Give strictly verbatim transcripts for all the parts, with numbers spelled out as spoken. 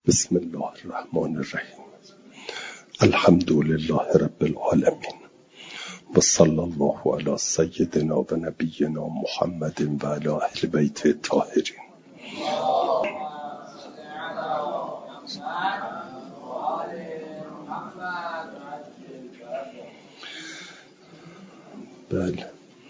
بسم الله الرحمن الرحیم. الحمد لله رب العالمین و صلی الله علی سیدنا و نبینا محمد و علی اهل بیت الطاهرین. بله،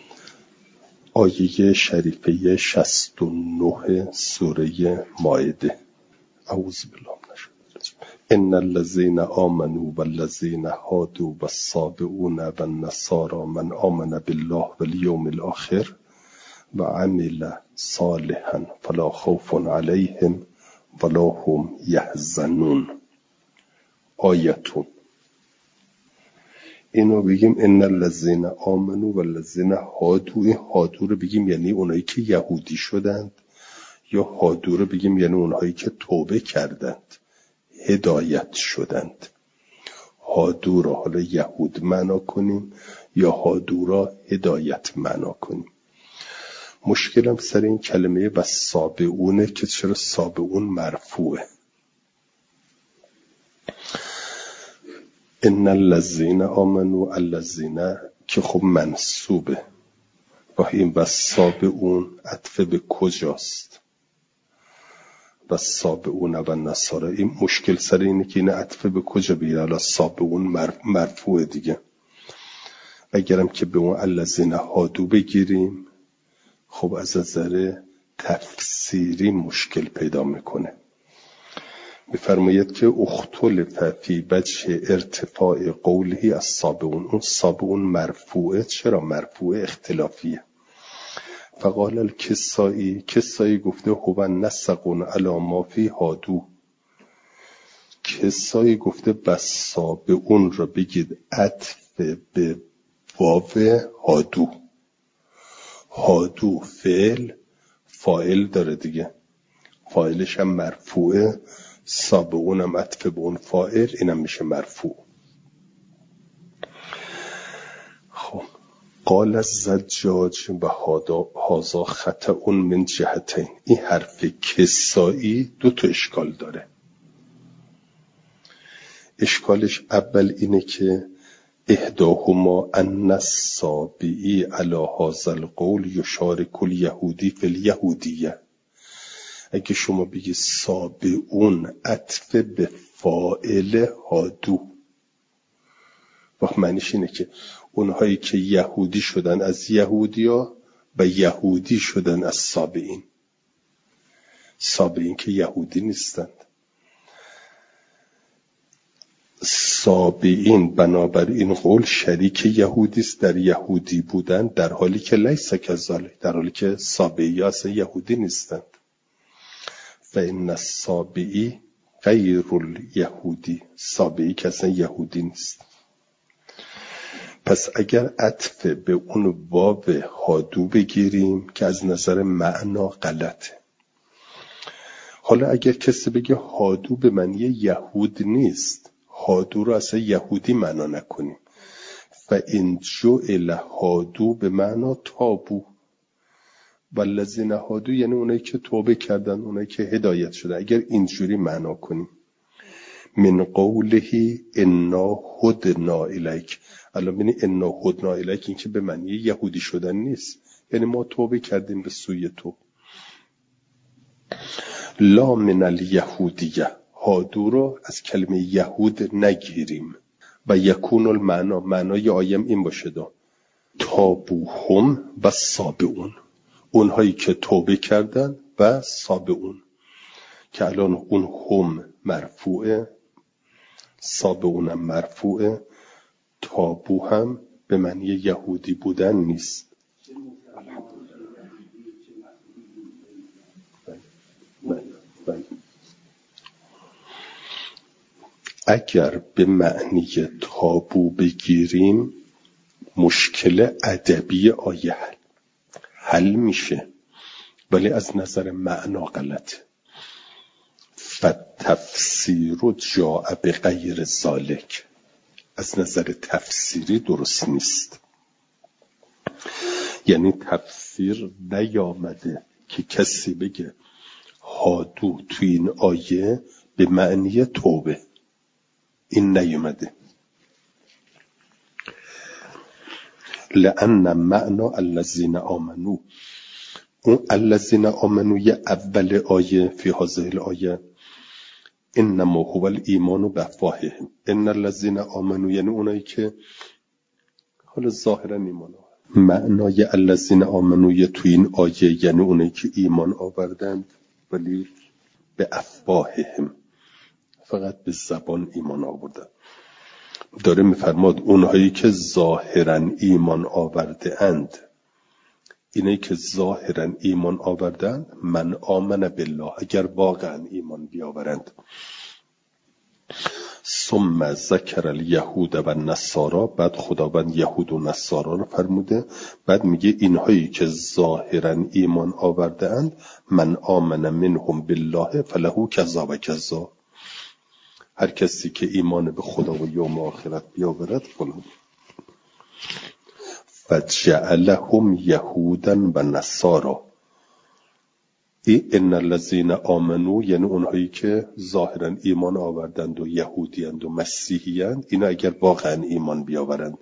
آیه شریفه شصت و نه سوره مائده. اعوذ بالله من الشیطان. ان الذين آمنوا والذين هادوا والصابئون والنصارى من آمن بالله واليوم الآخر وعمل صالحا فلا خوف عليهم ولا هم يحزنون. آیتون اینو بگیم ان الذين آمنوا والذين هادوا. این هادو رو بگیم یعنی اونایی که یهودی شدند، یا هادو رو بگیم یعنی اونهایی که توبه کردند، هدایت شدند. هادو را حالا یهود معنا کنیم یا هادو را هدایت معنا کنیم. مشکلم سر این کلمه و سابعونه که چرا سابعون مرفوعه. ان الذین آمنوا، الذین که خب منصوبه و این و سابعون عطف به کجاست؟ و سابعون و نصارى. این مشکل سر اینه که این عطف به کجا بیاره؟ حالا سابعون مرفوع دیگه. اگرم که به اون الذین هادو بگیریم خب از نظر تفسیری مشکل پیدا میکنه. میفرماید که اختلف فی وجه ارتفاع قوله از سابعون. اون سابعون مرفوعه. چرا مرفوعه؟ اختلافیه. فقال الکسائی، کسائی گفته هو نسقون علی ما فی هادو. کسائی گفته بس سابعون را بگید عطف به واو هادو. هادو فعل فاعل داره دیگه، فاعلش هم مرفوعه، سابعون هم عطف به اون فاعل، اینم میشه مرفوع. خب قال الزجاج و هذا خطأ من جهتین. این حرف کسایی دو تا اشکال داره. اشکالش اول اینه که احداهما ان السابعی علی هذا القول یشارک الیهودی فی الیهودیه. اگه شما بگی سابعون عطف به فاعل هادو، وقت معنیش اینه که اونهایی که یهودی شدن از یهودیا و یهودی شدن از سابعین. سابعین که یهودی نیستند. سابعین بنابر این قول شریک یهودی است در یهودی بودن، در حالی که لیس کذالک، در حالی که سابعی اصلا یهودی نیستند. فإن السابعی غیر الیهودی، سابعی که اصلا یهودی نیست. پس اگر عطف به اون واو هادو بگیریم که از نظر معنا غلطه. حالا اگر کسی بگه هادو به معنی یهود نیست، هادو رو اصلا یهودی معنا نکنیم. فإن جعل هادو به معنا تابو، والذین هادو یعنی اونایی که توبه کردن، اونایی که هدایت شدن. اگر اینجوری معنا کنیم من قوله انا هدنا الیک، الان ببین انا هدنا الیک این که به معنی یهودی شدن نیست، یعنی ما توبه کردیم به سوی تو. لا من الیهودیه، هادو رو از کلمه یهود نگیریم. و یکون المعنا، معنای آیم این باشه دا تابوهم و سابعون، اونهایی که توبه کردن و سابعون، که الان اون هم مرفوعه، سابعون هم مرفوعه، تابو هم به معنی یهودی بودن نیست. اگر به معنی تابو بگیریم مشکل ادبی آیه حل, حل میشه، ولی از نظر معنا غلطه. فتفسیر جاء بغیر ذالک، از نظر تفسیری درست نیست. یعنی تفسیر نیامده که کسی بگه هادو تو این آیه به معنی توبه. این نیومده. لأن معنا الذین آمنو، اون الذین آمنو یه اول آیه فی هذه الآیه انما هو الایمان بافواههم. ان الذین آمنو یعنی اونایی که حالا ظاهرا ایمان آوردن. معنای الذین آمنو تو این آیه یعنی اونایی که ایمان آوردند ولی به افواههم، فقط به زبان ایمان آوردن. داره میفرماد اونهایی که ظاهرا ایمان آورده اند، اینایی که ظاهرا ایمان آوردن، من آمن بالله، اگر واقعا ایمان بیاورند. ثم ذکر الیهود و النصارا، بعد خداوند یهود و نصارا رو فرموده، بعد میگه اینهایی که ظاهرا ایمان آورده اند، من آمن منهم بالله فله کذا و کذا، هر کسی که ایمان به خدا و یوم آخرت بیاورد فلان. فجعلهم یهودا و نصارا، ای ان الذین آمنو یعنی اونهایی که ظاهرا ایمان آوردند و یهودیند و مسیحیند، اینا اگر واقعا ایمان بیاورند.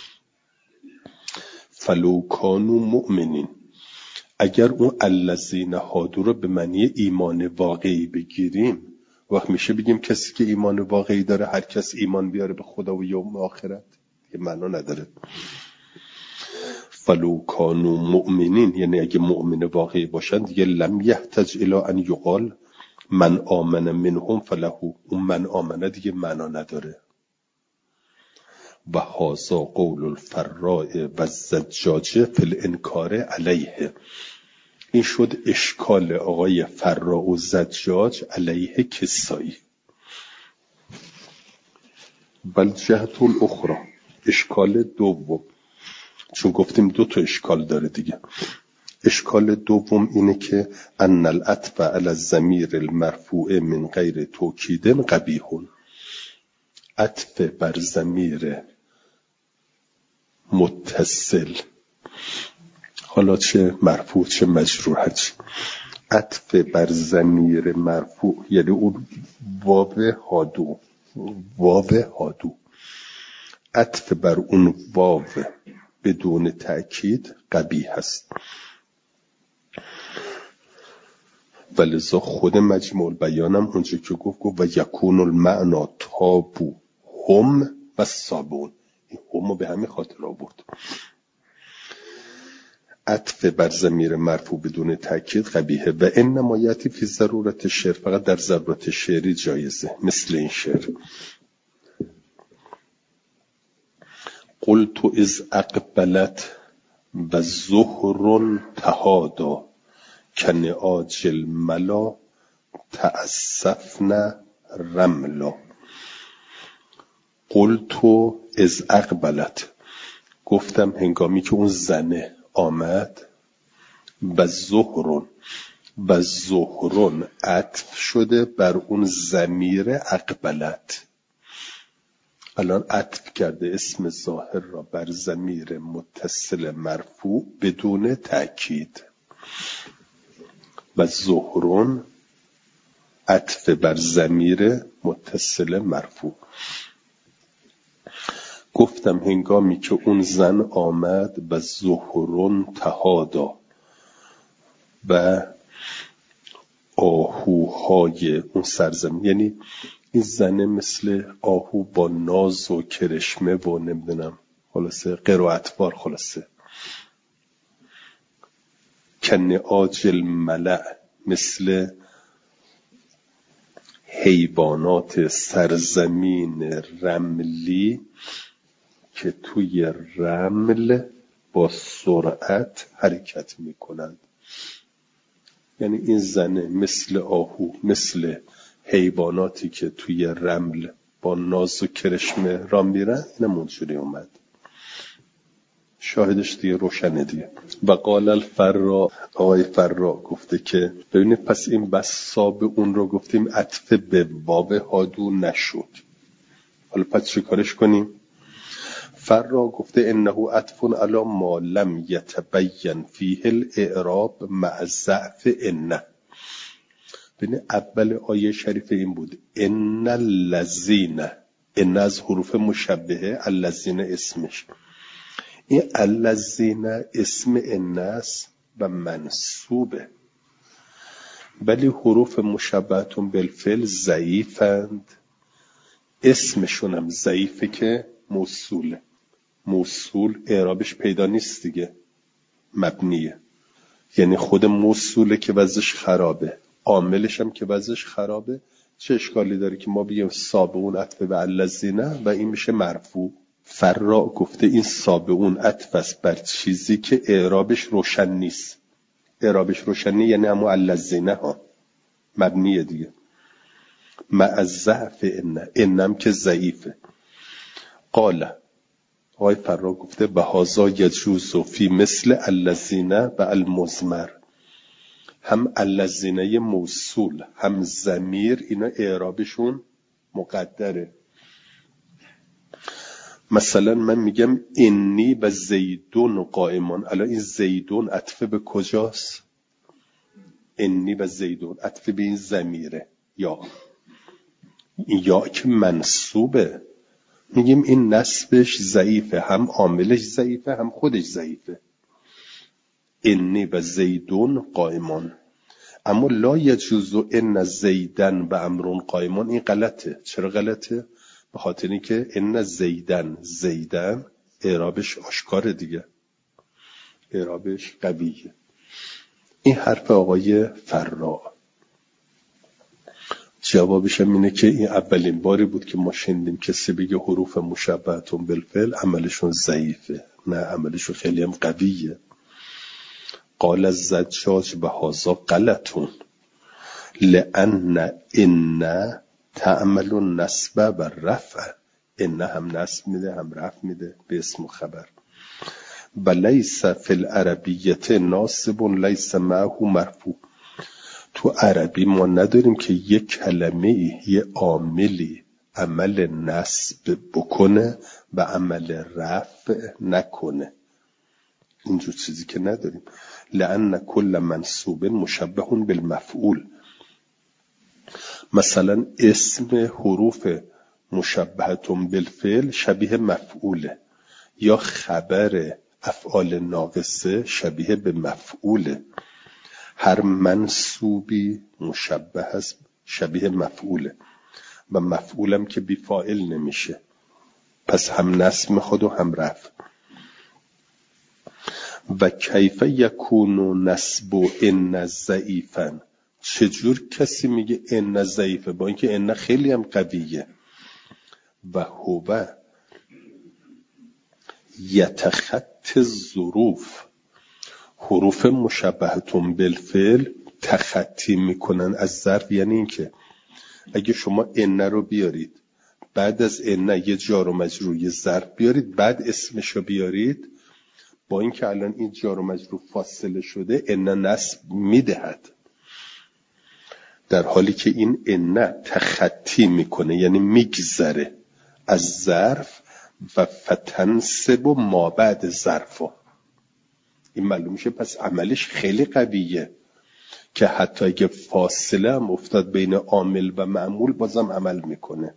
فلو کانوا مؤمنین، اگر اون الذین هادو رو به معنی ایمان واقعی بگیریم، وقت میشه بگیم کسی که ایمان واقعی داره هر کس ایمان بیاره به خدا و یوم آخرت، یه معنا نداره. فلو کانوا مؤمنین یعنی اگه مؤمن واقعی باشند دیگه لم یحتاج الی ان یقال من آمن منهم فله، اون من آمنه دیگه معنا نداره. و هذا قول الفراء و الزجاج فی الانکار علیه، این شد اشکال آقای فراء و زجاج علیه کسایی. بل جهت الاخرى، اشکال دوم، چون گفتیم دو تا اشکال داره دیگه. اشکال دوم اینه که ان العطف علی الضمیر المرفوع من غیر توکید قبیح، عطف بر ضمیر متصل، حالا چه مرفوع چه مجرور هرچی، عطف بر ضمیر مرفوع یعنی اون واو هادو، واو هادو، عطف بر اون واو بدون تأکید قبیح هست. ولذا خود مجموع البیانم اونجا که گفت گفت و یکون المعنا تابو هم و صابون، این هم به همین خاطر آورد. عطف بر ضمیر مرفوع بدون تأکید قبیحه. و انما یأتی فی ضرورت شعر، فقط در ضرورت شعری جایزه، مثل این شعر. قلت از اقبلت و زهر تهادا کنعاج الملا تأسفن رملا. قلت از اقبلت، گفتم هنگامی که اون زنه آمد، و زهرون، و زهرون عطف شده بر اون ضمیر اقبلت. الان عطف کرده اسم ظاهر را بر ضمیر متصل مرفوع بدون تأکید. و زهرون عطف بر ضمیر متصل مرفوع. گفتم هنگامی که اون زن آمد و زهرون تهادا، و آهوهای اون سرزمین، یعنی این زنه مثل آهو با ناز و کرشمه و نمیدونم خلاصه قرائتوار، خلاصه کنعاج الملع، مثل حیوانات سرزمین رملی که توی رمل با سرعت حرکت میکنند. یعنی این زنه مثل آهو، مثل حیواناتی که توی رمل با ناز و کرشمه را میرن، اینم اونجوری اومد. شاهدش دیگه روشنه دیگه. و قال الفراء، آقای فراء گفته که ببینید پس این بساب اون رو گفتیم عطف به واو هادو نشد، حالا پس چه کارش کنیم؟ فراء گفته انه عطف علی ما لم یتبین فیه الاعراب مع ضعف انه. ببین اول آیه شریف این بود ان الذین، ان از حروف مشبهه، الذین اسمش، این الذین اسم ان است و منصوبه، ولی حروف مشبهتون بالفعل ضعیفند، اسمشون هم ضعیفه که موصوله. موصول اعرابش پیدا نیست دیگه، مبنیه، یعنی خود موصوله که وضعش خرابه، عاملش هم که وضعش خرابه. چه اشکالی داره که ما بگیم سابقون عطف به الذین و این میشه مرفوع؟ فرا گفته این سابقون عطف است بر چیزی که اعرابش روشن نیست. اعرابش روشن نیست یعنی همون الذین ها، مبنیه دیگه. مع ضعف ان، انم که ضعیفه. قال، آقای فرا گفته بهذا یجوز فی مثل الذین و المضمر، هم الذین موصول هم ضمیر، اینا اعرابشون مقدره. مثلا من میگم انی و زیدون قائمان، الان این زیدون عطف به کجاست؟ انی و زیدون عطف به این ضمیره، یا این یا که منصوبه، میگیم این نسبش ضعیفه، هم عاملش ضعیفه هم خودش ضعیفه. انی و زیدون قائمان. اما لا یجوز ان زیدن و امرون قائمان، این غلطه. چرا غلطه؟ به خاطر اینکه ان زیدن، زیدن اعرابش آشکاره دیگه، اعرابش قویه. این حرف آقای فرا. جوابش هم اینه که این اولین باری بود که ما شنیدیم کسی بگه حروف مشبهتون بالفعل عملشون ضعیفه. نه، عملشون خیلی هم قویه. قال الزجاج بهذا غلطون لان ان تعمل النصب و رفع، ان هم نصب میده هم رفع میده به اسم و خبر. و لیس فی العربیه ناصب لیس معه مرفوع. تو عربی ما نداریم که یک کلمه یه عاملی عمل نصب بکنه و عمل رفع نکنه، اینجور چیزی که نداریم. لأن کل منصوب مشبه بالمفعول. مثلا اسم حروف مشبهتون بالفعل شبیه مفعوله، یا خبر افعال ناقصه شبیه به مفعوله. هر منصوبی مشبه است شبیه مفعوله و مفعولم که بی فاعل نمیشه، پس هم نصب خود و هم رفع. و کیف یکون نصب ان ضعیفا، چجور کسی میگه ان ضعیفه با اینکه ان خیلی هم قویه؟ و هو یتخط الظروف، حروف مشبهتون بالفعل تخطی میکنن از ظرف. یعنی این که اگه شما ان رو بیارید، بعد از ان یه جار و مجرور یه ظرف بیارید، بعد اسمش رو بیارید، با اینکه الان این جار و مجرور فاصله شده ان نصب میدهد، در حالی که این ان تخطی میکنه، یعنی میگذره از ظرف و فتنسب و ما بعد ظرفه. این معلوم میشه پس عملش خیلی قویه که حتی اگه فاصله هم افتاد بین عامل و معمول بازم عمل میکنه.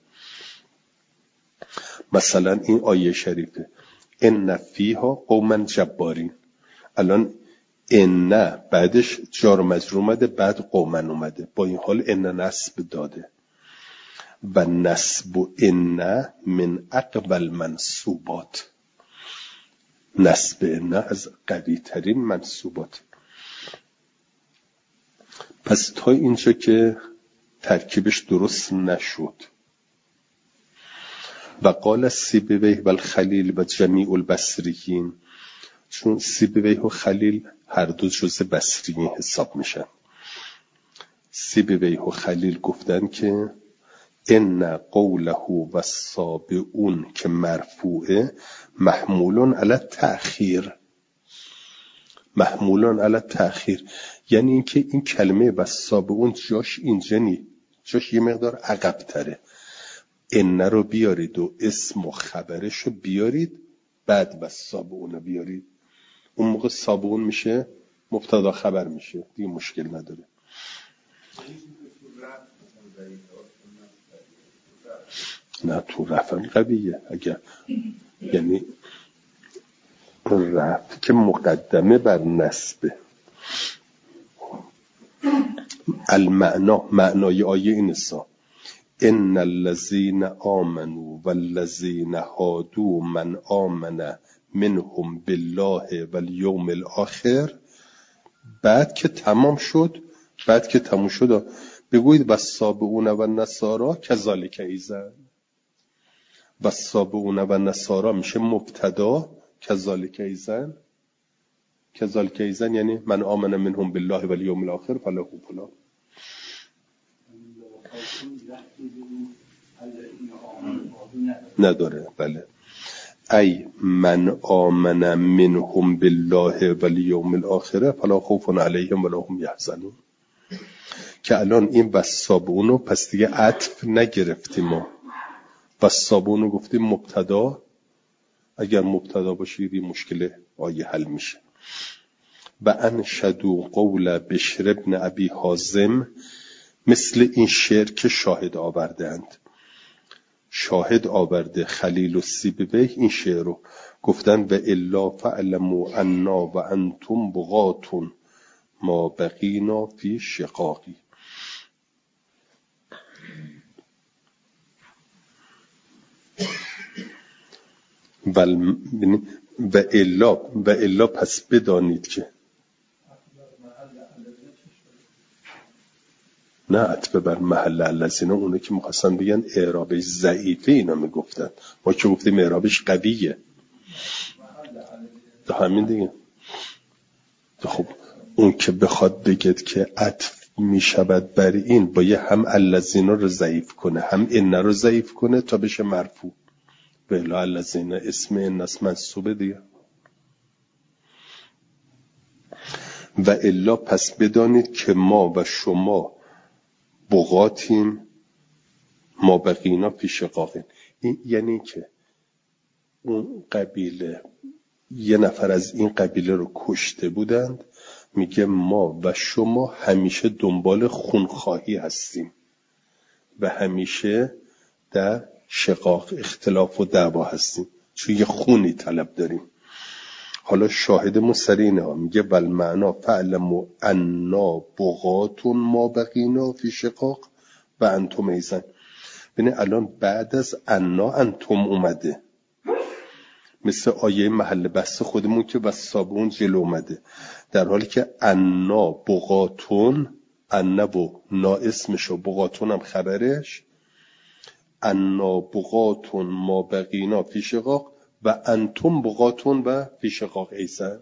مثلا این آیه شریفه ان فیها قوما جبارین، الان ان بعدش جار و مجرور اومده، بعد قوما اومده، با این حال ان نصب داده. و نصب ان من اقبل منصوبات، نصب ان از قوی ترین منصوبات. پس تا اینجا که ترکیبش درست نشد. و قال سیبویه و الخلیل و جمیع البصریین، چون سیبویه و خلیل هر دو جزء بصریین حساب میشن. سیبویه و خلیل گفتن که ان قوله و السابعون که مرفوعه محمولون علی تأخیر، محمولون علی تأخیر، یعنی اینکه این کلمه و السابعون جاش اینجا نی، جاش یه مقدار عقب تره. ان رو بیارید و اسم و خبرش رو بیارید، بعد و السابعون رو بیارید، اون موقع سابعون میشه مبتدا خبر میشه دیگه، مشکل نداره. نه تو رفع قویه. اگر یعنی رفع که مقدمه بر نسبه. المعنا، معنای آیه این سا ان الذين آمنوا والذين هادوا من آمن منهم بالله والیوم الاخر. بعد که تمام شد بعد که تمام شد بگویید والسابئون و النصارى کذالک ایضا. والسابئون و النصارى میشه مبتدا، کذالک ایضا کذالک ایضا یعنی من آمن منهم بالله والیوم الاخر فله فلان. نداره. بله. ای من آمن منهم بالله والیوم الاخر فلا خوف علیهم ولا هم یحزنون. که الان این والسابئون رو پس دیگه عطف نگرفتیم ما. والسابئون رو گفتیم مبتدا. اگر مبتدا باشید این مشکل آیه حل میشه. و انشدوا قول بشر بن ابی حازم، مثل این شعر که شاهد آوردند. شاهد آورده خلیل السیبوی این شعر رو گفتن و الا فعلموا انا و انتم بغاتون ما بقینا فی شقاقی. و الا و الا پس بدانید که نه عطف بر محل الذین، اونه که می‌خواستن بگن اعرابش ضعیفه اینا میگفتن. ما که گفتیم اعرابش قویه. ده همین دیگه. خب اون که بخواد بگید که عطف میشود بر این، باید هم الذین رو ضعیف کنه هم ان رو ضعیف کنه تا بشه مرفوع. بلا الذین اسم ان اس منصوبه دیگه. و الا پس بدانید که ما و شما بغاتیم ما بقینا فی شقاقین. این یعنی که اون قبیله یه نفر از این قبیله رو کشته بودند، میگه ما و شما همیشه دنبال خونخواهی هستیم و همیشه در شقاق اختلاف و دعوا هستیم چون یه خونی طلب داریم. حالا شاهد مسترینه میگه والمعنا فعلموا انا بغاتون ما بقینا فی شقاق و انتم ایضا. ببین الان بعد از انا انتم اومده، مثل آیه محل بحث خودمون که والسابئون جلو اومده، در حالی که انا بغاتون، انا و نا اسمش و بغاتون هم خبرش، انا بغاتون ما بقینا فی شقاق و انتم بغاتون و فی شقاق ایضا.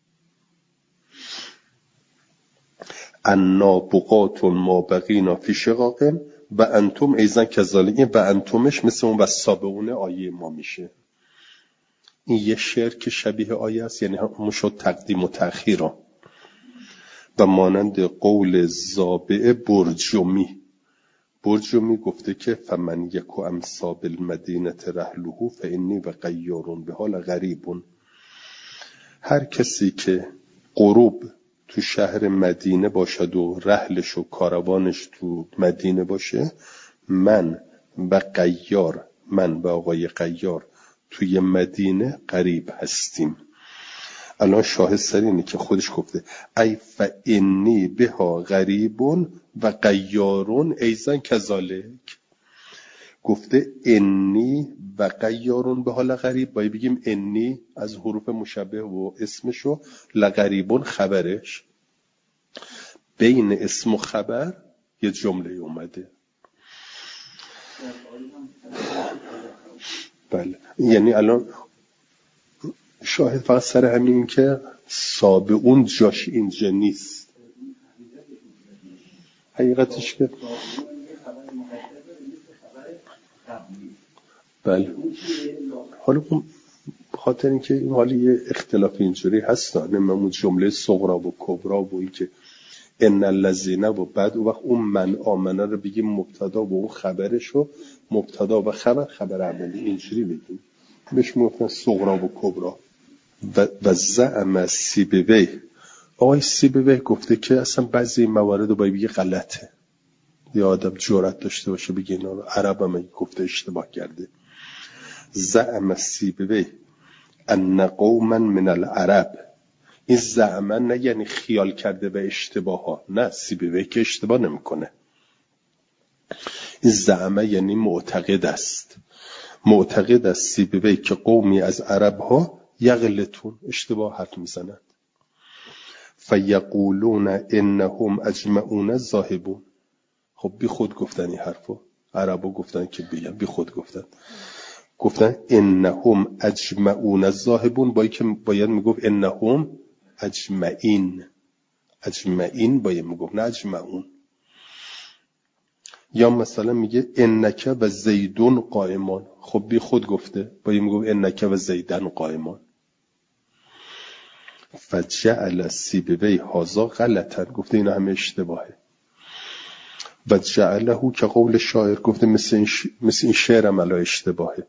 انا بغاتون ما بقینا فی شقاق و انتم ایضا کذالک. و انتمش مثل اون والسابئون آیه ما میشه. این یه شعر که شبیه آیه است، یعنی همون شد تقدیم و تأخیر و مانند قول زابع برجمی. برجمی گفته که فمن یکو امسا بالمدینه رحله فانی و غیارون به حال غریبون. هر کسی که غروب تو شهر مدینه باشد و رحلش و کاروانش تو مدینه باشه، من و غیار، من و آقای غیار توی مدینه غریب هستیم. الان شاهد سر اینه که خودش گفته ای فانی بها غریبون و غیارون ایضا کذالک. گفته انی و غیارون به حال غریب، باید بگیم انی از حروف مشبه و اسمشو، لغریبون خبرش. بین اسم و خبر یه جمله اومده. بله، یعنی الان شاهد فقط سر همین که سابئون جاش اینجا نیست. حقیقتش که بله، حالا خاطر این که این حالی یه اختلاف اینجوری هست، نمون جمله صغرا و کبرا و این که ان الذین و بعد و وقت اون من آمنه رو بگیم مبتدا و اون خبرش رو مبتدا و خبر خبر عملی اینجوری بگیم، بهش میگفتن صغرا و کبرا. و, و زعم سیبوی، آقای سیبوی گفته که اصلا بعضی موارد رو باید بگی غلطه، یه آدم جرأت داشته باشه بگه اینا رو عرب هم گفته اشتباه کرده. زعم سیبوی ان قوما من العرب. این زعم نه یعنی خیال کرده به اشتباه ها، نه، سیبوی که اشتباه نمیکنه. این زعم یعنی معتقد است، معتقد است سیبوی که قومی از عرب ها یغلطون، اشتباه حرف میزنند. فیقولون انهم اجمعون ذاهبون. خب بی خود گفتن این حرفو، عربو گفتن که بگم، بی خود گفتن، گفتن انهم اجمعون ذاهبون، باید که باید میگفت انهم اجمعین، اجمعین باید میگفت، نه اجمعون. یا مثلا میگه انک و زیدون قائمان، خب بی خود گفته، باید میگفت انک و زیدن قائمان. فجعل سیبوی هازا غلطن، گفته اینا همه اشتباهه. و جعله که قول شاعر، گفته مثل این, ش... مثل این شعر عملا اشتباهه.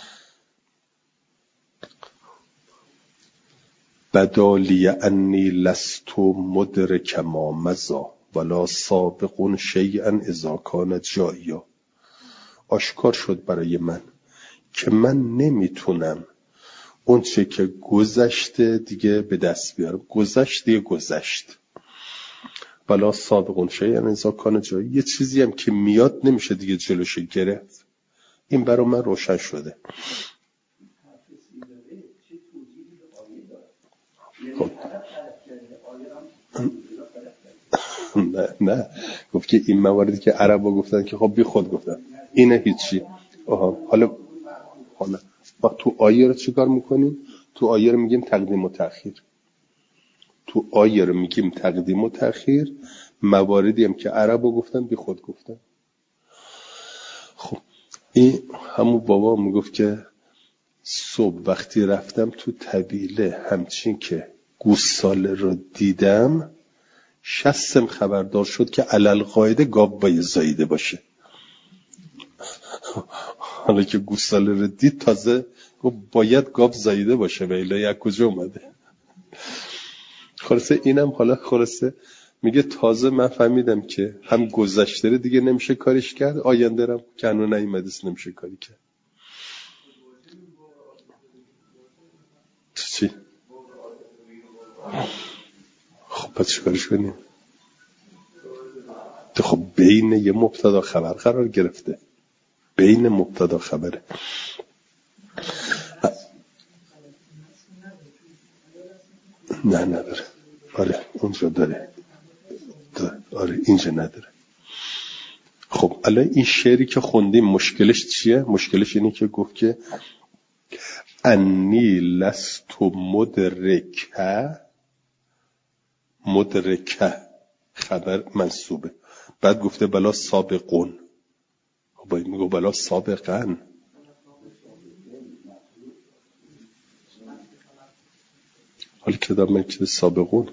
بدالی انی لست مدرک ما مزا ولا سابقون شیئا اذا کان جایا. آشکار شد برای من که من نمیتونم اون چه که گذشته دیگه به دست بیارم. گذشت دیگه گذشت. ولا سابقون شیئا اذا کان جایا، یه چیزی هم که میاد نمیشه دیگه جلوش گرفت. این برای من روشن شده. خب. نه نه گفت که این مواردی که عربا گفتن که خب بی خود گفتن، اینه هیچی. آها حالا حالا با تو آیه رو چیکار میکنیم؟ تو آیه رو میگیم تقدیم و تأخیر. تو آیه رو میگیم تقدیم و تأخیر، مواردی هم که عربا گفتن بی خود گفتن. خب این همون بابا میگفت که صبح وقتی رفتم تو طویله همچین که گوساله رو دیدم، شستم خبردار شد که علل قاعده گاو باید زایده باشه. حالا که گوساله رو دید تازه گفت باید گاو زایده باشه، ولی یک کجا اومده. خلاصه اینم حالا خلاصه میگه تازه من فهمیدم که هم گذشته رو دیگه نمیشه کاریش کرد، آینده رو که هنو نیومده‌ست نمیشه کاری کرد. چی؟ خب پس چیکارش کنیم؟ خب بین یه مبتدا خبر قرار گرفته، بین مبتدا خبره. نه نداره. آره اونجا داره. داره. آره اینجا نداره. خب الان این شعری که خوندیم مشکلش چیه؟ مشکلش اینه که گفت که انی لست مدرکه، مدرکه خبر منصوبه، بعد گفته بلا سابقون، خب باید میگو بلا سابقن. حالا که دارم من که سابقون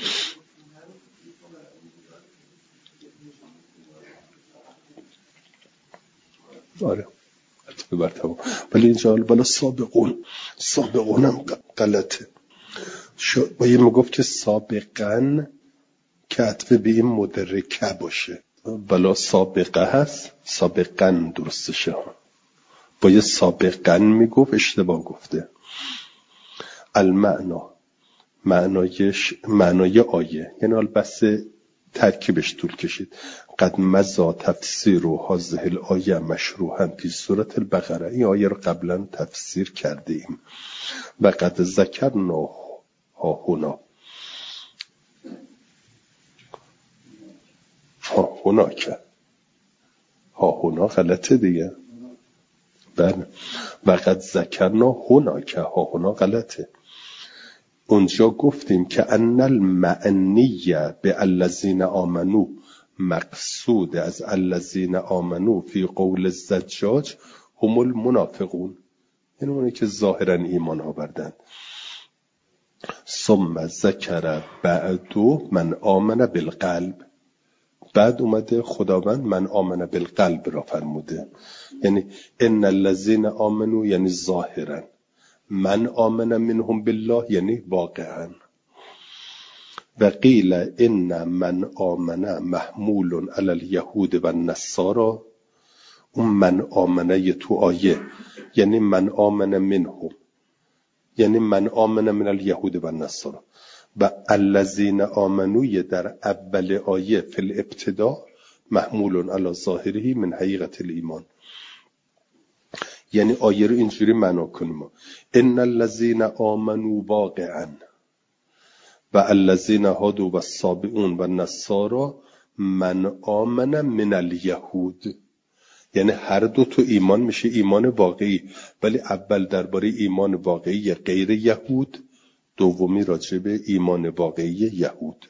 آره حتی برتبا، ولی اینجا بلا سابقون، سابقون هم غلطه. باید میگفت که سابقن که عطفه به این مدرکه باشه، بلا سابقه هست، سابقن درستشه. باید سابقن میگفت، اشتباه گفته. المعنا، معنایش معنای آیه، یعنی حال بس ترکیبش طول کشید. قد مزا تفسیر و هذه الآیه مشروحا فی سوره البقره، این آیه رو قبلا تفسیر کرده ایم. و قد ذکرنا ها هنا، ها هنا که ها هنا غلطه دیگه. بله و قد ذکرنا هنا که ها هنا غلطه. اونجا گفتیم که ان المعنیه به الذین آمنو، مقصود از الذین آمنو فی قول الزجاج هم المنافقون، یعنی اونی که ظاهرا ایمان آوردن. ثم ذکر بعدو من آمن بالقلب، بعد اومده خداوند من آمن بالقلب را فرموده، یعنی ان الذین آمنو یعنی ظاهرا، من آمن منهم بالله یعنی واقعا. و قیل ان من آمنه محمول علی الیهود و النصارى. اون من آمنه تو آیه یعنی من آمنه منهم، یعنی من آمنه من الیهود و النصارى. و الذین آمنوی در اول آیه فی الابتدا محمول علی ظاهره من حقیقت الایمان. یعنی آیه رو اینجوری معنا کنیم: ان الذین آمنوا واقعا و الذین هادوا و السابئون و النصارى من آمن من الیهود. یعنی هر دو تو ایمان میشه ایمان واقعی، ولی اول درباره ایمان واقعی غیر یهود، دومی راجع به ایمان واقعی یهود.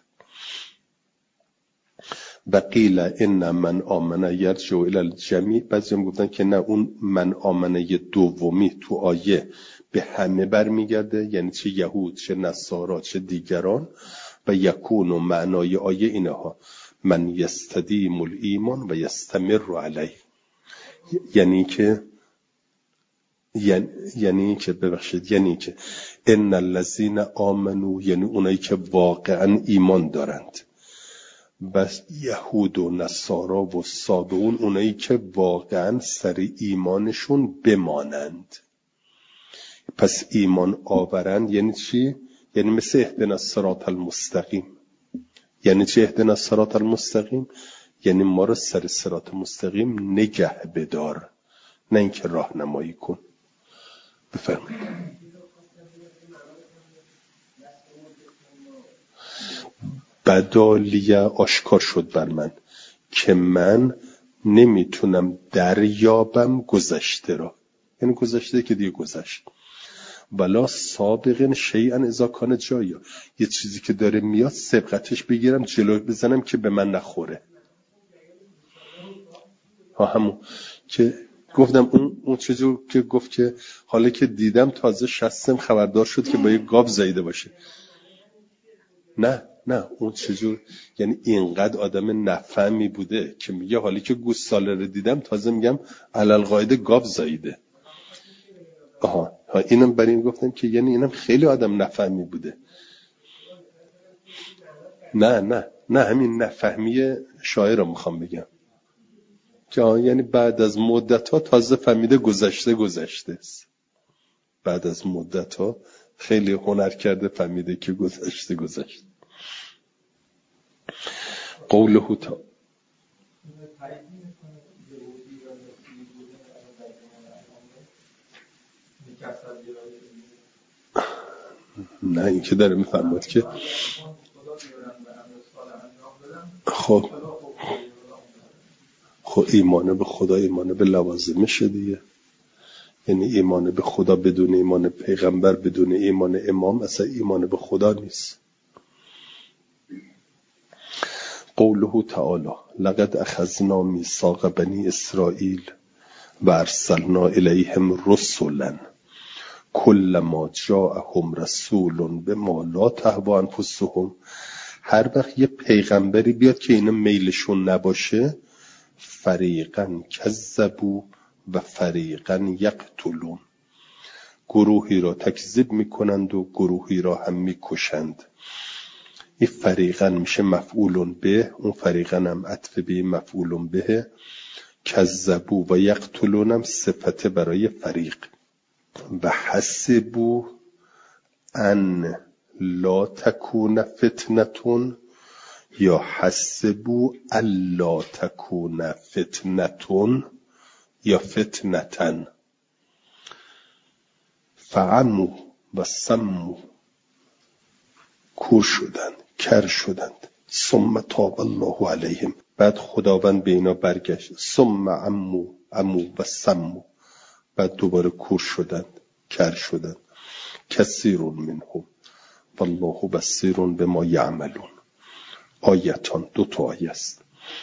و قیل ان من آمنه یرجع الی الجمیع. بعضی هم گفتن که نه، اون من آمنه دومی تو آیه به همه برمیگرده، یعنی چه یهود چه نصارا چه دیگران. و یکون و معنای آیه اینها: من یستدیم الایمان و یستمر علیه. یعنی که یعنی, یعنی که ببخشید یعنی که ان الذین آمنو، یعنی اونایی که واقعا ایمان دارند، بس یهود و نصارا و سابئون اونایی که واقعا سر ایمانشون بمانند. پس ایمان آورند یعنی چی؟ یعنی مثل اهدنا الصراط المستقیم. یعنی چی اهدنا الصراط المستقیم؟ یعنی ما رو سر صراط مستقیم نگه بدار، نه اینکه راهنمایی کن. بفرمایید. بدالیه آشکار شد بر من که من نمیتونم دریابم گذشته را، یعنی گذشته که دیگه گذشت. ولا سابقن شیئا اذا کان جایا، یه چیزی که داره میاد سبقتش بگیرم جلو بزنم که به من نخوره. ها همون که گفتم اون اون چیزی که گفت که حالا که دیدم تازه شستم خبردار شد که با یه گاو زایده باشه. نه نه اون چجور، یعنی اینقدر آدم نفهمی بوده که میگه حالی که گوساله رو دیدم تازه میگم علل قاعده گاو زایده. آها ها اینم برای این گفتم که یعنی اینم خیلی آدم نفهمی بوده. نه نه نه همین نفهمی شاعر رو میخوام بگم که یعنی بعد از مدت ها تازه فهمیده گذشته گذشته است. بعد از مدت ها خیلی هنر کرده فهمیده که گذشته گذشته. قوله تا نه این که داره میفرماد که خب خب ایمان به خدا ایمان به لوازمشه دیگه. یعنی ایمان به خدا بدون ایمان پیغمبر، بدون ایمان امام، اصلا ایمان به خدا نیست. قوله تعالی لقد اخذنا میثاق بنی اسرائیل و ارسلنا الیهم رسلا کلما جاءهم رسول بما لا تهوی انفسهم. هر وقت یه پیغمبری بیاد که اینا میلشون نباشه، فریقا کذبوا و فریقا یقتلون، گروهی را تکذیب میکنند و گروهی را هم میکشند. این فریقا میشه مفعول به، اون فریقا هم عطف به مفعول به. کذبوا و یقتلون هم صفت برای فریق. و حسبوا ان لا تکون فتنتون، یا حسبوا الا تکون فتنتون یا فتنتن. فعمو و سمو، کور شدند، کر شدند. ثم تاب الله علیهم، بعد خداوند به اینا برگشت. ثم عمو عمو و سمو، بعد دوباره کور شدند، کر شدند. کثیر منهم والله بصیر بما یعملون. آیتان، دو تا آیه است.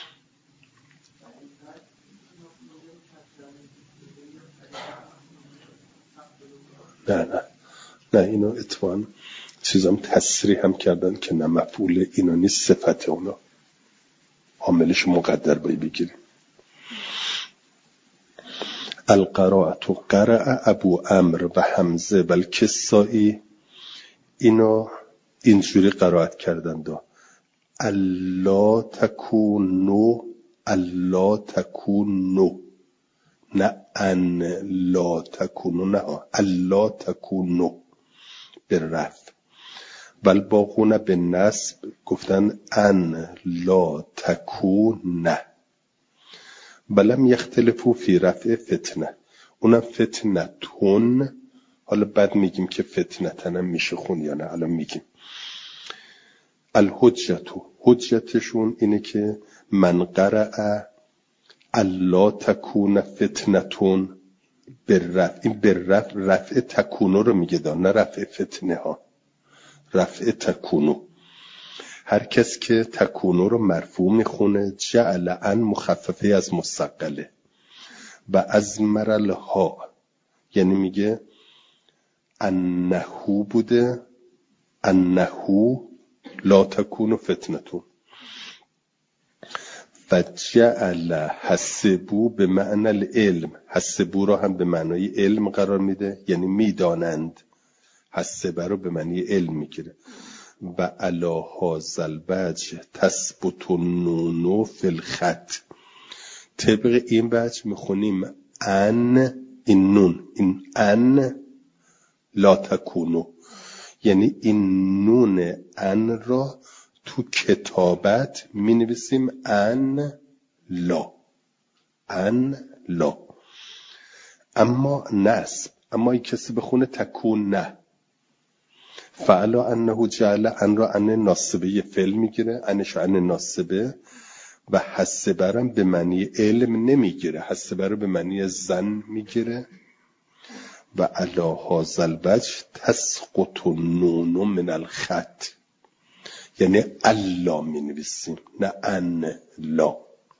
نه نه نه اینو اتفاقا چیزام تصریح هم کردن که نه مفعول اینا نیست، صفت اونا، عاملش مقدر باید بگیریم. القراءت قرأ ابو عمرو و حمزه و الکسائی. اینا اینجوری قرائت کردند الا تکونو، الا تکونو، نه ان لا تکونو، نه الا تکونو به رفع. بل باقون به نصب گفتن ان لا تکون. بلم یختلفو فی رفع فتنه، اونم فتنتون. حالا بعد میگیم که فتنتن میشه خون یا نه، حالا میگیم. الحجتو، حجتشون اینه که من قرأ الا تکون فتنتون بالرفع، این بالرفع رفع تکونو رو میگه دار، نه رفع فتنه ها، رفع تکونو. هر کس که تکونو رو مرفوع میخونه جعل ان مخففه از مستقله و از مرل ها، یعنی میگه انهو بوده، انهو لا تکون فتنتون. و جعل حسبو به معنی العلم، حسبو رو هم به معنای علم قرار میده، یعنی میدانند. حسبه رو به معنی علم میگیره. و علی هذا الوجه تثبت النون فی الخط، طبق این وجه میخونیم ان، این نون، این ان لا تکونو، یعنی این نون ان را تو کتابت می نویسیم ان لا، ان لا. اما نصب، اما این کسی بخونه تکون نه. فعلا انه جعل ان را ان ناصبه فعل میگیره، انش ان ناصبه. و حسبه را به معنی علم نمیگیره، حسبه را به معنی زن میگیره. و علی هذا الوجه تسقط النون من الخط، یعنی الا می نویسیم نه ان لا.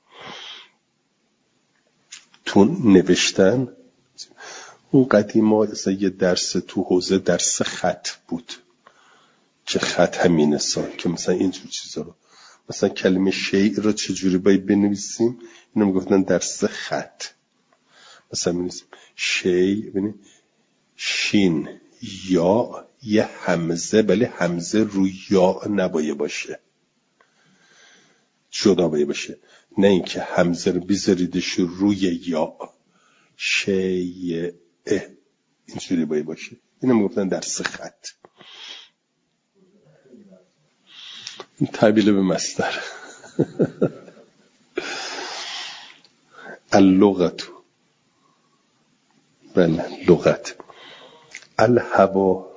تو نوشتن اون قدیما اصلا یه درس تو حوزه درس خط بود که خط همینه سال که مثلا اینجور چیزا رو، مثلا کلمه شیء رو چجوری باید بنویسیم، اینو میگفتن درس خط. مثلا می‌نویسیم شیء، ببینید شین یا یه همزه، ولی همزه روی یا نباید باشه، جدا باید باشه، نه اینکه همزه رو بیذاریدش روی یا، شیء اینجوری باید باشه. اینو میگفتن درس خط. این تبدیل به مصدر. اللغت، بله لغت. الهوا،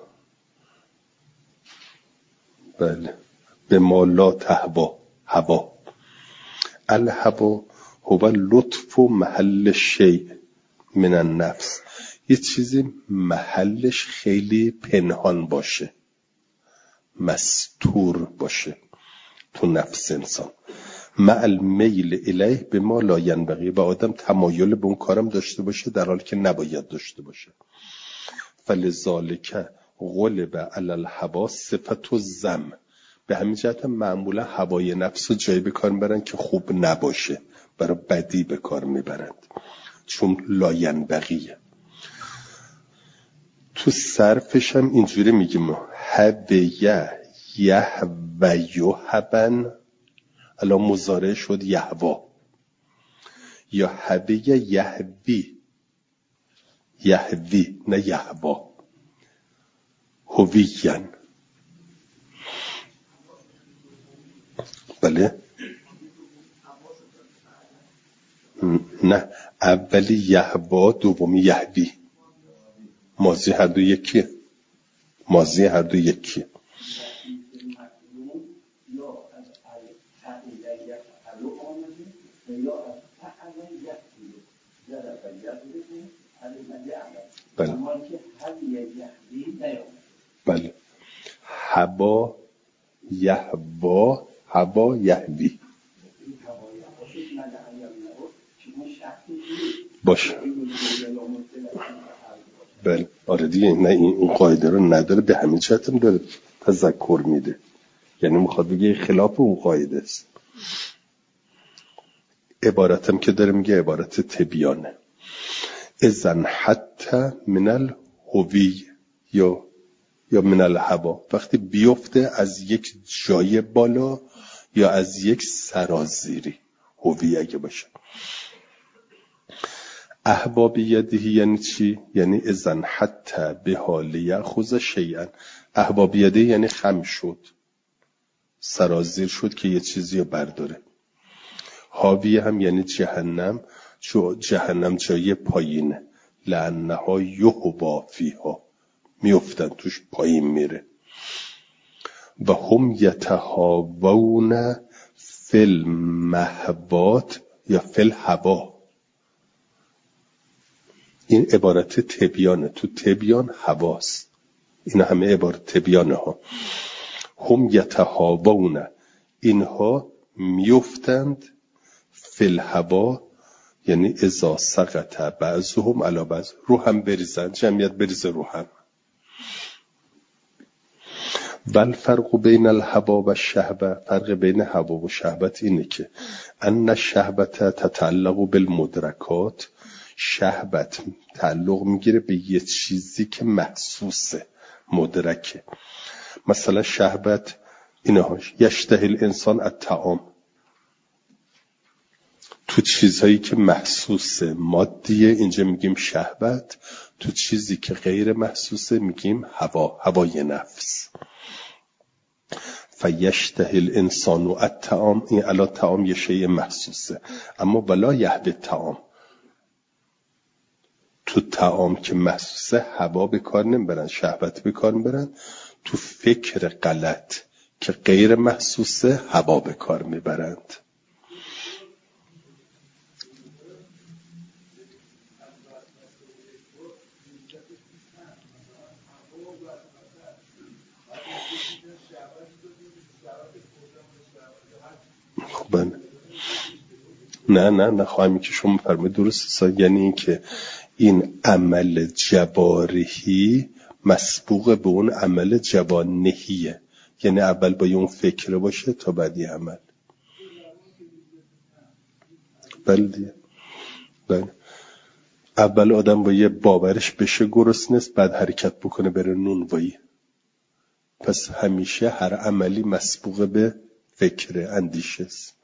بله به ما لا تهوا، هوا. الهوا هو لطف و محل شیء من النفس، یه چیزی محلش خیلی پنهان باشه، مستور باشه تو نفس انسان. مع المیل الیه به ما لا ینبغی، و آدم تمایل به اون کارم داشته باشه در حالی که نباید داشته باشه. فلذالک غلب علی الهوا صفت و ذم، به همین جهت معمولا هوای نفس رو جایی به کار میبرن که خوب نباشه، برای بدی به کار میبرند، چون لا ینبغیه. تو صرفش هم اینجوری میگیم هبیه یهو یهبن، الان مضارع شد یهوا، یا هبیه یهوی، یهوی نه یهوا، هویین. بله نه، اولی یهوا دومی یهوی، ماضی هر دو یکیه، ماضی هر دو یکیه. بله بله هوا یهوا، هوا یهوی باشه. بله آره دیگه، نه این قاعده رو نداره، به همین جهت هم داره تذکر میده، یعنی میخواد بگه خلاف اون قاعده است. عبارتم که داره میگه عبارت تبیانه. اذن حتی من الهوی یا یا من الهوا، وقتی بیفته از یک جای بالا یا از یک سرازیری، هوی اگه باشه. احبابیته یعنی چی؟ یعنی اذن حتی به حال یأخذ شیئا. احبابیته یعنی خم شد، سرازیر شد که یه چیزی رو برداره. حاویه هم یعنی جهنم، چون جهنم جای پایینه. لأنها یهوا فیها، میافتن توش، پایین میره. و هم یتهاوون فی المهبات یا فی الهوا. این عبارت تبیانه، تو تبیان هواست. این همه عبارت تبیانه ها. هم یتهاوون، اینها میافتند، فی الهوا یعنی اذا سقط بعضهم علی بعض، رو هم بریزن، جمعیت بریزه رو هم. بل فرق بین الهوا و الشهوه، فرق بین هوا و شهوت اینه که ان الشهوت تتعلق بالمدرکات، شهوت تعلق میگیره به یه چیزی که محسوسه، مدرکه. مثلا شهوت اینهاش، یشتهی الانسان الطعام، تو چیزهایی که محسوسه، مادیه، اینجا میگیم شهوت. تو چیزی که غیر محسوسه میگیم هوا، هوای نفس. فیشتهی الانسان الطعام، این علا طعام یه شیء محسوسه، اما ولا یهوی الطعام، تو طعام که محسوسه هوا به کار نمیبرن، شهوت به کار میبرن. تو فکر غلط که غیر محسوسه هوا به کار میبرند. خب نه نه نه خواهمی که شما فرمایید درست، یعنی این که این عمل جوارحی مسبوق به اون عمل جوانحیه، یعنی اول با اون فکر باشه تا بعدی عمل. بله بله، اول آدم با یه باورش بشه گرسنه، بعد حرکت بکنه بره نونوایی. پس همیشه هر عملی مسبوق به فکر، اندیشه است.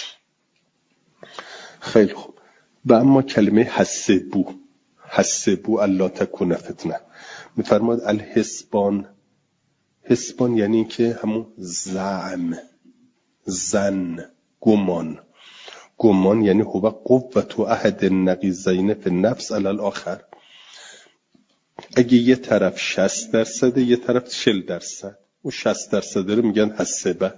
خیلی خوب. و اما کلمه حسبو، حسبو الا تکون فتنه، میفرماد الحسبان. حسبان یعنی که همون زعم، زن، گمان. گمان یعنی هو قوت و احد النقیضین فی النفس علی الاخر. اگه یه طرف شصت درصد یه طرف چهل درصد، اون شصت درصد رو میگن حسبه.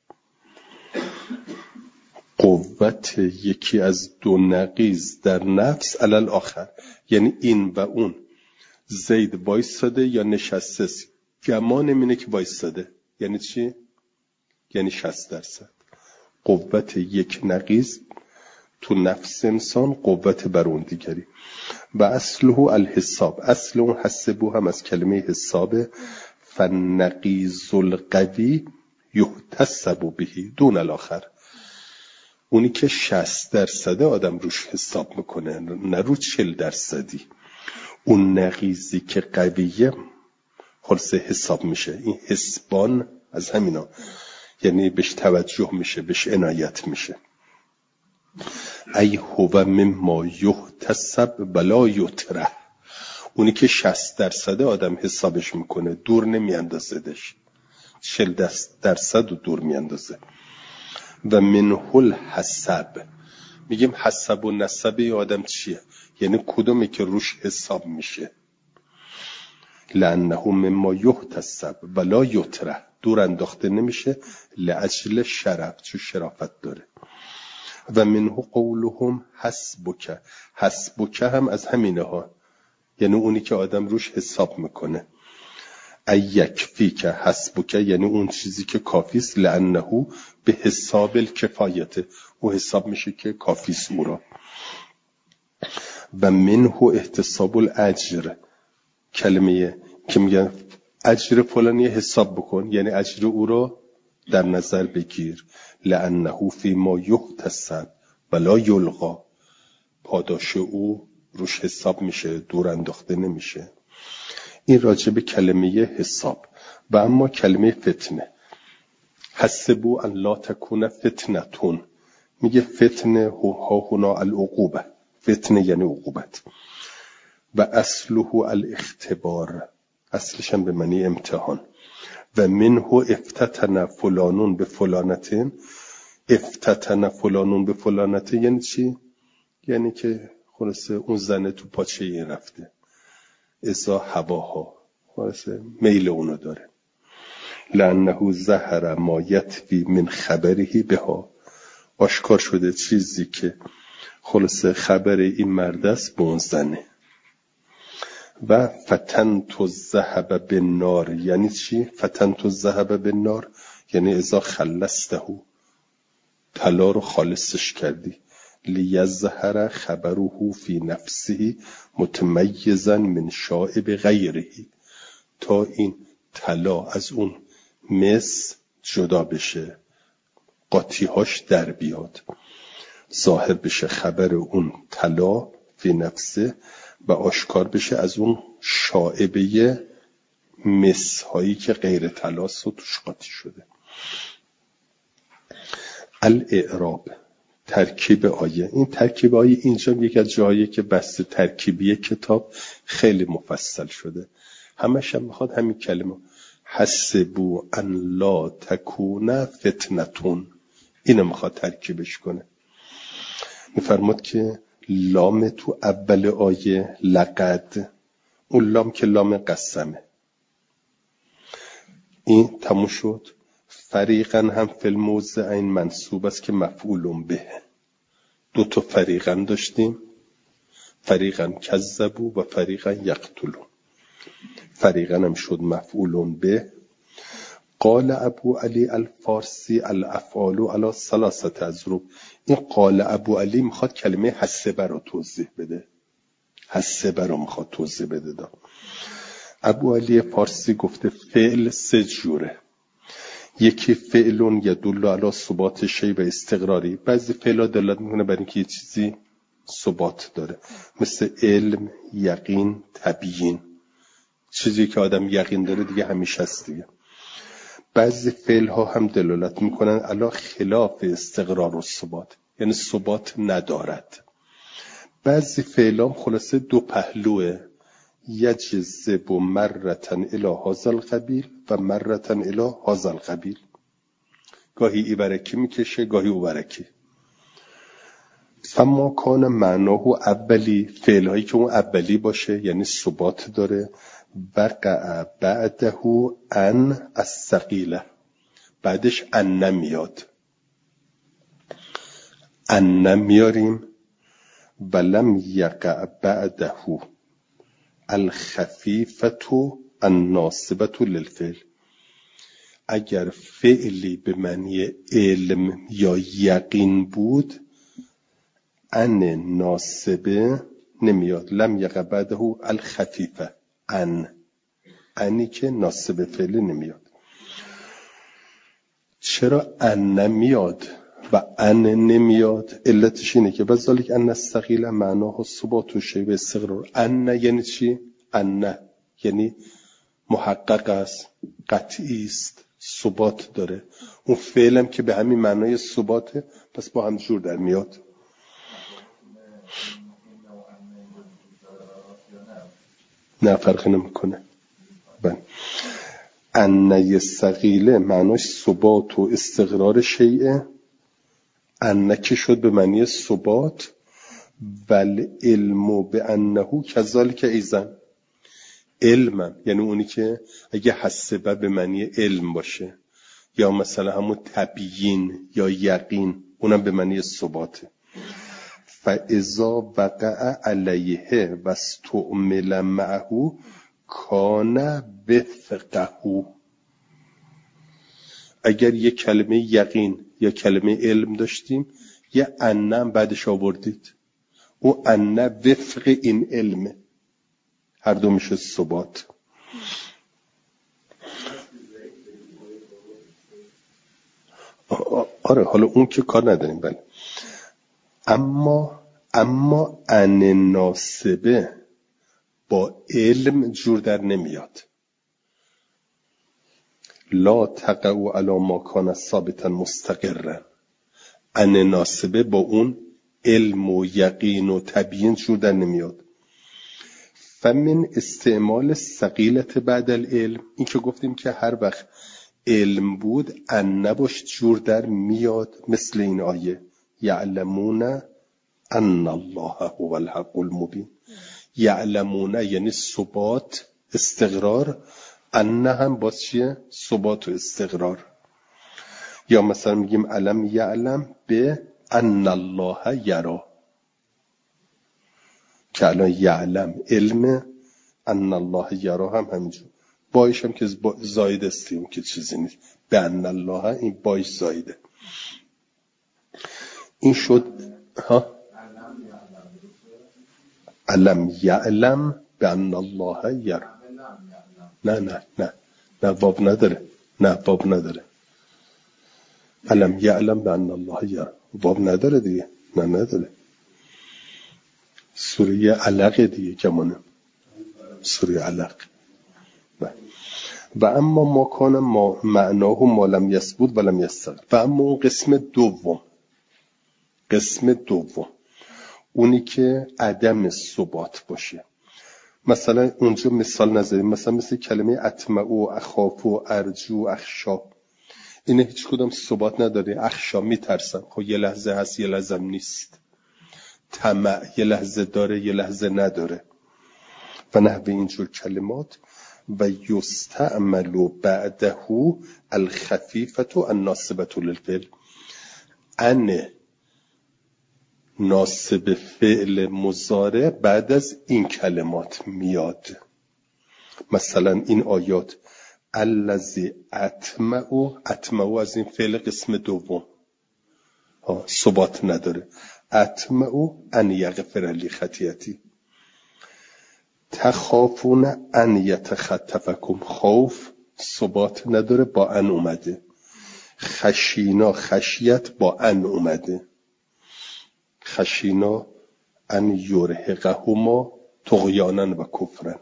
قوت یکی از دو نقیض در نفس علی الاخر، یعنی این و اون. زید وایستاده یا نشسته، گمان اینه که وایستاده. یعنی چی؟ یعنی شصت درصد. قوت یک نقیض تو نفس انسان، قوت بر اون دیگری. و اصله الحساب، اصل اون حسبو هم از کلمه حسابه. فالنقیض القوی یحتسب به دون الاخر. اونی که شصت درصد آدم روش حساب میکنه، نه رو چهل درصدی. اون نقیضی که قویه خلاصه حساب میشه. این حسبان از همینا، یعنی بهش توجه میشه، بهش عنایت میشه. ای هو مما یحتسب ولا یطرح، اونی که شصت درصد آدم حسابش میکنه، دور نمیاندازدش، چهل درصد رو دور میاندازه. و منه الحسب، میگیم حسب و نسب آدم چیه؟ یعنی کدومی که روش حساب میشه. لانه مما یحتسب ولا یطرح، دور انداخته نمیشه، لاجل شرف، چون شرافت داره. و منه قولهم حسبک، حسبک هم از همینه ها، یعنی اونی که آدم روش حساب میکنه. ایکفی که حسبک یعنی اون چیزی که کافیست، لانه به حساب الکفایت، او حساب میشه که کافیست او را. و منه احتساب الاجر، کلمه که میگن اجر فلانی حساب بکن، یعنی اجر او را در نظر بگیر. لانه فی ما یحتسب ولا یلغا، پاداش او روش حساب میشه، دور انداخته نمیشه. این راجع به کلمه حساب. و اما کلمه فتنه، حسبوا ان لا تکون فتنتون، میگه فتنه ها هنا العقوبه، فتنه یعنی عقوبت. و اصله الاختبار، اصلش هم به معنی امتحان. و منه افتتن فلانون به فلانتین، افتتن فلانون به فلانتین یعنی چی؟ یعنی که خلاصه اون زنه تو پاچه این رفته، ازا هواها، خلاصه میل اونو داره. لانه ظهر ما یتوی من خبره بها، آشکار شده چیزی که خلاصه خبر این مرد است به اون زنه. و فتنت الذهب بالنار یعنی چی؟ فتنت الذهب بالنار یعنی اذا خلصته، طلا رو خالصش کردی. لیظهر خبره فی نفسه متمیزا من شائب غیره، تا این طلا از اون مس جدا بشه، قاطیهاش در بیاد، ظاهر بشه خبر اون طلا فی نفسه و آشکار بشه از اون شائبه مس هایی که غیر طلاست و توش قاطی شده. الاعراب، ترکیب آیه. این ترکیب آیه اینجا یکی از جاهایی که بحث ترکیبی کتاب خیلی مفصل شده. همش هم میخواد همین کلمه حسبوا ان لا تکون فتنتون، اینو میخواد ترکیبش کنه. میفرماد که لام تو اول آیه لقد، اون لام که لام قسمه، این تموم شد. فریقا هم فی الموضعین منصوب است که مفعول به. دو تا فریقا داشتیم، فریقا کذبوا و فریقا یقتلون. فریقا هم شد مفعول به. قال ابو علی الفارسی الافعال علی ثلاثه اضرب. این قال ابو علی میخواد کلمه حسبه رو توضیح بده، حسبه رو میخواد توضیح بده. دا ابو علی فارسی گفته فعل سه جوره. یکی فعلون یدل علی ثبات شی و استقراری، بعضی فعلا دلالت میکنه بر اینکه یه چیزی ثبات داره، مثل علم، یقین، تبیین، چیزی که آدم یقین داره دیگه همیشه است دیگه. بعضی فعل ها هم دلالت میکنن علی خلاف استقرار و ثبات، یعنی ثبات ندارد. بعضی فعل هم خلاصه دو پهلوه، یجذب مرتن الی هذا القبیل و مرتن الی هذا القبیل، گاهی ای برکی میکشه گاهی او برکی. فما کان معناه اولی، فعل هایی که اون اولی باشه یعنی ثبات داره. وقع بعده ان الثقیله، بعدش ان میاد، ان میاریم. ولم یقع بعده الخفیفه الناصبه للفعل، اگر فعلی به معنی علم یا یقین بود ان ناصبه نمیاد. لم یقع بعده الخفیفه، ان انی که ناصب فعل نمیاد. چرا ان نمیاد و ان نمیاد؟ علتش اینه که بذالک ان الثقیل معناه ثبات و شی و استقرار. ان یعنی چی؟ ان یعنی محقق است، قطعی است، ثبات داره. اون فعلم که به همین معنای ثباته، پس با هم جور در میاد. نه فرقی نمیکنه. بله. ان ثقیله معناش ثبات و استقرار شیء، ان که شد به معنی ثبات. ول علم به انه کذالک ایضا، علمم یعنی اونی که اگه حسبه به معنی علم باشه، یا مثلا همون تبیین یا یقین، اونم به معنی ثباته. فاذا وقع علیه و استعمل معه کان وفقه، اگر یه کلمه یقین یا کلمه علم داشتیم یه انم بعدش آوردید، او ان وفق این علمه، هر دو میشه ثبات. آره حالا اون که کار نداریم. بله. اما اما ان ناسبه با علم جور در نمیاد. لا تقعوا علی ما کان ثابتا مستقرا، ان ناسبه با اون علم و یقین و تبیین جور در نمیاد. فمن استعمال ثقیلت بعد العلم، این که گفتیم که هر وقت علم بود ان نباش جور در میاد، مثل این آیه یعلمون ان الله هو الحق المبین. یعلمون یعنی ثبات استقرار، ان هم باز چیه؟ ثبات و استقرار. یا مثلا میگیم علم یعلم به ان الله یرا، که الان یعلم علم، ان الله یرا هم همینجور. بایش هم که زاید استیم که چیزی نیست، به ان الله این بایش زایده. این شد ها علم یعلم به ان الله یرا. نه نه نه نه باب نداره، نه باب نداره. علم یعلم به ان الله یرا باب نداره دیگه، نه نداره. سوره علق دیگه کمانه، سوره علق. و اما ما کان ما معناه ما لم یثبت و لم یستقر. و اما اون قسم دوم، قسم دوم اونی که عدم ثبات باشه. مثلا اونجا مثال نظریم، مثلا مثل کلمه اطمع و اخاف و ارجو و اخشا، اینه هیچ کدام ثبات نداره. اخشا میترسم، خب یه لحظه هست یه لحظه نیست. طمع یه لحظه داره یه لحظه نداره و نه به اینجور کلمات. و یستعمل بعده الخفیفه الناصبه للفعل، ان ناصب فعل مضارع بعد از این کلمات میاد. مثلا این آیات الذی اطمع، اطمع از این فعل قسم دوم ها ثبات نداره. اطمع ان یغفر لی خطیئتی. تخافون ان یتخطفکم، خوف ثبات نداره، با ان اومده. خشینا خشیت با ان اومده. خشینا ان یرهقهما طغیانا و کفرا.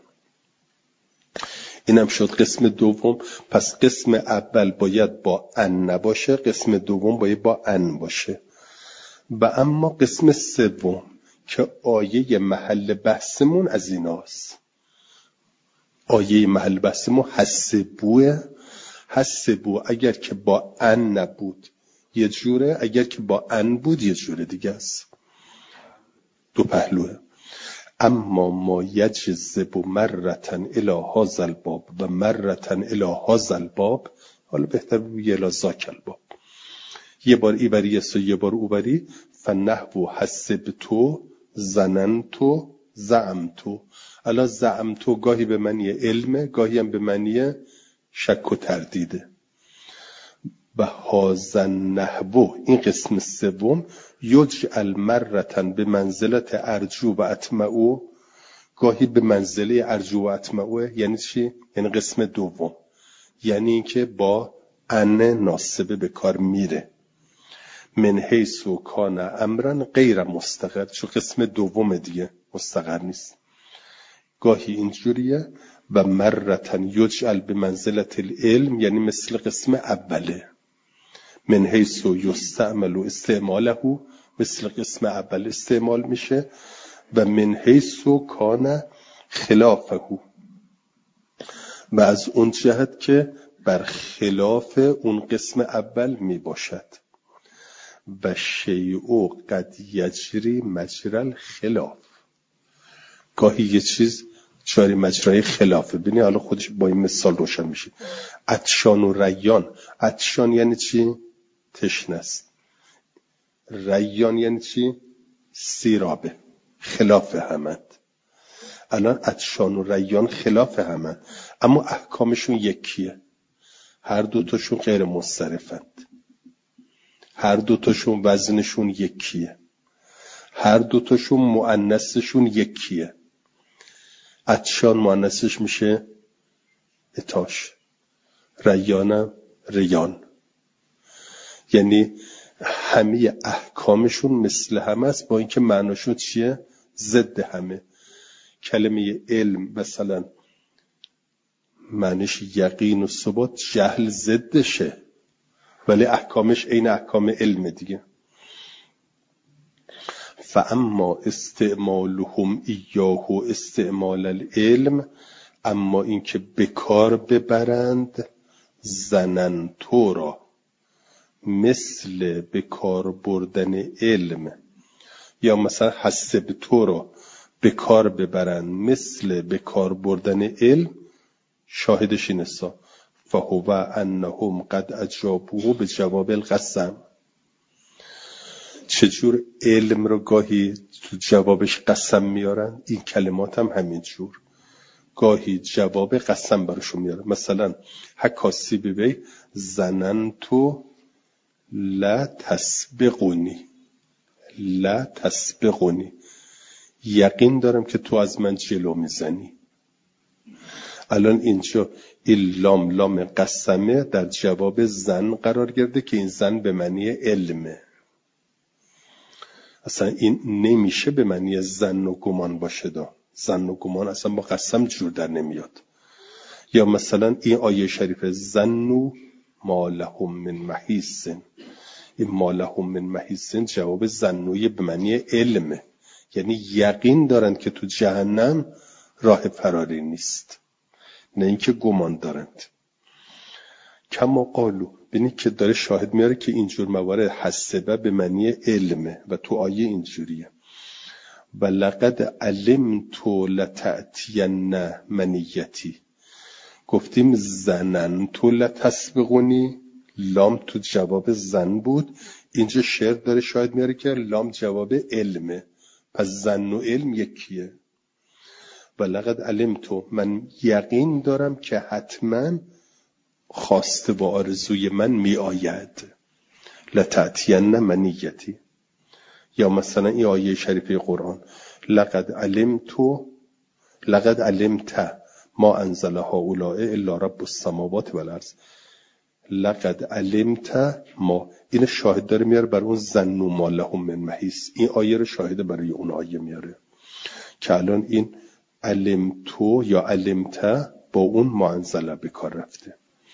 اینم شد قسم دوم. پس قسم اول باید با ان نباشه، قسم دوم باید با ان باشه. و اما قسم سوم که آیه محل بحثمون از ایناست. آیه محل بحثمون حسبوه. حسبو اگر که با ان نبود یه جوره، اگر که با ان بود یه جوره دیگه است. دو پهلوه. اما ما یجذب مرتن الی هذا الباب و مرتن الی هذا الباب، حالا بهتر بگی الی ذاک الباب، یه بار ایبری است و یه بار اوبری. فنحو حسبتو ظننتو زعمتو. الا زعمتو گاهی به معنی علمه، گاهی هم به معنی شک و تردیده. و هذا النحو این قسم سوم یجعل مرتن به منزلت ارجو و اطمعو، گاهی به منزله ارجو و اطمعو. یعنی چی؟ یعنی قسم دوم، یعنی اینکه با ان ناصبه به کار میره. من حیث کان امرا غیر مستقر، چون قسم دوم دیگه مستقر نیست. گاهی اینجوریه. و مرتن یجعل به منزلت العلم، یعنی مثل قسم اوله. من حیث یستعمل و استعماله، مثل قسم اول استعمال میشه. و من حیث کان خلافه، و از اون جهت که بر خلاف اون قسم اول می باشد. و شیء قد یجری مجری الخلاف، گاهی یه چیز جاری مجرای خلافه. ببینی حالا خودش با این مثال روشن میشه. عطشان و ریان. عطشان یعنی چی؟ تشنه است. ریان یعنی چی؟ سیرابه. خلاف همند. الان عطشان و ریان خلاف همند، اما احکامشون یکیه. هر دوتاشون غیر منصرفند. هر دوتاشون وزنشون یکیه. هر دوتاشون مؤنثشون یکیه. عطشان مؤنثش میشه اتاش، ریانم ریان. یعنی همه احکامشون مثل همه است، با اینکه معناشون چیه؟ ضد همه. کلمه علم مثلا معنیش یقین و ثبات، جهل ضدشه ولی احکامش عین احکام علم دیگه. فاما استعمالهم ایاه استعمال العلم، اما اینکه بکار ببرند زنن تو را، مثل بکار بردن علم، یا مثلا حسب تو را بکار ببرند مثل بکار بردن علم، شاهدش این است فهو انهم قد اجابوه به جواب القسم. چجور علم رو گاهی تو جوابش قسم میارن، این کلمات هم همین جور گاهی جواب قسم براشون میارن. مثلا حکاسی ببی زنن تو لا تسبقونی، لا تسبقونی، یقین دارم که تو از من جلو میزنی. الان اینجا این لام لام قسمه در جواب زن قرار گرفته که این زن به معنی علمه. اصلا این نمیشه به معنی زن و گمان باشه دا. زن و گمان اصلا با قسم جور در نمیاد. یا مثلا این آیه شریفه زنو ما لهم من محیص، این ما لهم من محیص جواب زنوی به معنی علمه، یعنی یقین دارن که تو جهنم راه فراری نیست، نه اینکه گمان دارند. کما قالو، ببینید که داره شاهد میاره که اینجور موارد حسبه به معنی علمه و تو آیه اینجوریه. و لقد علمت لتأتین منیتی، گفتیم زننت لتسبقونی، لام تو جواب زن بود، اینجا شعر داره شاهد میاره که لام جواب علمه، پس زن و علم یکیه. و لقد علمت، من یقین دارم که حتما خواسته با آرزوی من می آید، لتأتین منیتی. یا مثلا این آیه شریفه قرآن لقد علمت لقد علمت ما انزل هؤلاء الا رب السماوات والارض، لقد علمت ما، این شاهد داره میاره بر اون زنو ما لهم من محیص، این آیه رو شاهد برای اون آیه میاره که الان این علمتو یا علمت با اون ما انزل به کار رفته.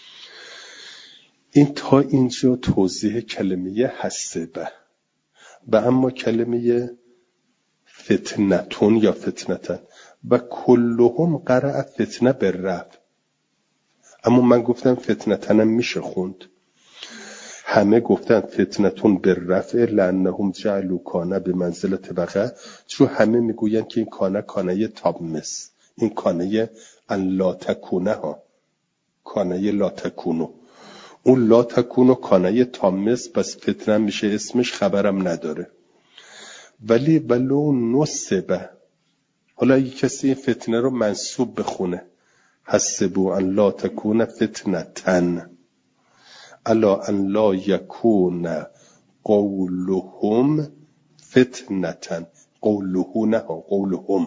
این تا اینجا توضیح کلمه حسبه. و اما کلمه فتنتون یا فتنتن، و کلهم قرأ فتنه بالرفع، اما من گفتم فتنتنم میشه خوند. همه گفتن فتنتون بالرفع لانهم جعلوا کانه به منزلت بقیه، چون همه میگوین که این کانه کانه تامس، این کانه ان لا تکونه ها، کانه لا تکونو، اون لا تکونو کانه تامس، پس فتنه میشه اسمش، خبرم نداره. ولی ولو نصبه، حالا اگه کسی این فتنه رو منصوب بخونه حسبو ان لا تکون فتنتن الا ان لا یکون قولهم فتنتن، قوله نه قولهم،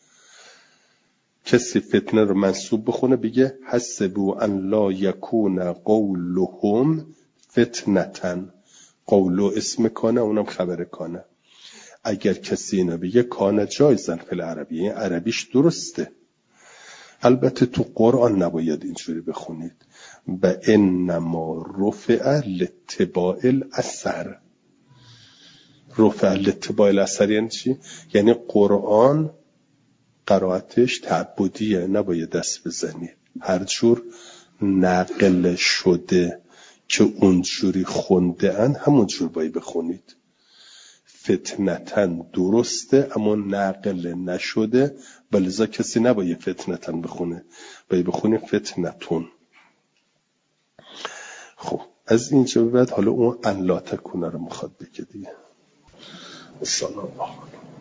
کسی فتنه رو منصوب بخونه بگه حسبو ان لا یکون قولهم فتنتن، قولو اسم کانه اونم خبر کانه. اگر کسی اینو بگه کانه جایزن فی العربی، این عربیش درسته. البته تو قرآن نباید اینجوری بخونید و انما رفع لاتباع الاثر. رفع لاتباع الاثر یعنی چی؟ یعنی قرآن قرائتش تعبدیه، نباید دست بزنی، هر جور نقل شده که اونجوری خونده ان همون جور باید بخونید. فتنتن درسته اما نقل نشده، ولذا کسی نباید فتنتن بخونه، باید بخونه فتنتون. خب از اینجا بعد حالا اون ان لا تکونه رو میخواد بگه دیگه. سلام.